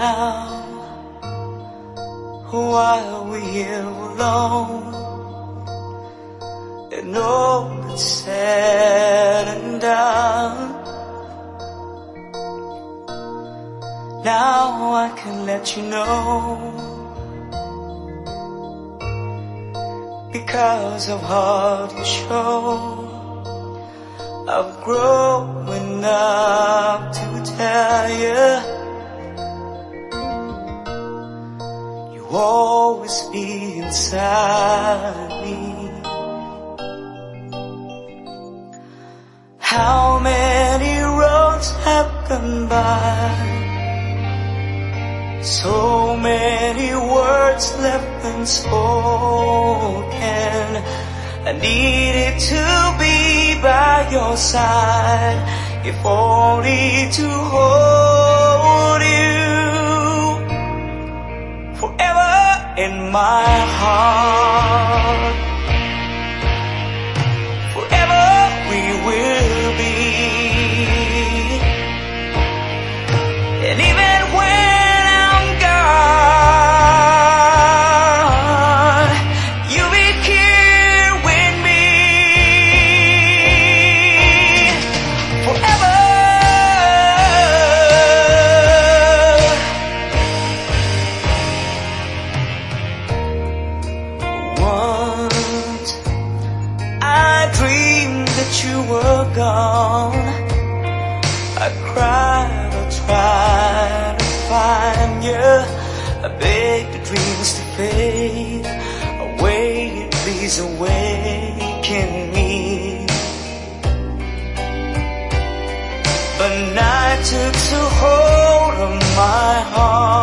now, while we're here alone, and all that's said and done, now I can let you know, because of what you show, I'm growing up to tell you, you'll always be inside me. How many roads have gone by, so many words left unspoken. I needed to be by your side, if only to hold you forever in my heart. Forever we will be, and even when I'm gone, you'll be here with me forever. Once I dreamed that you were gone, I cried or tried to find you. I begged the dreams to fade away, please awaken me. But night took so hold of my heart,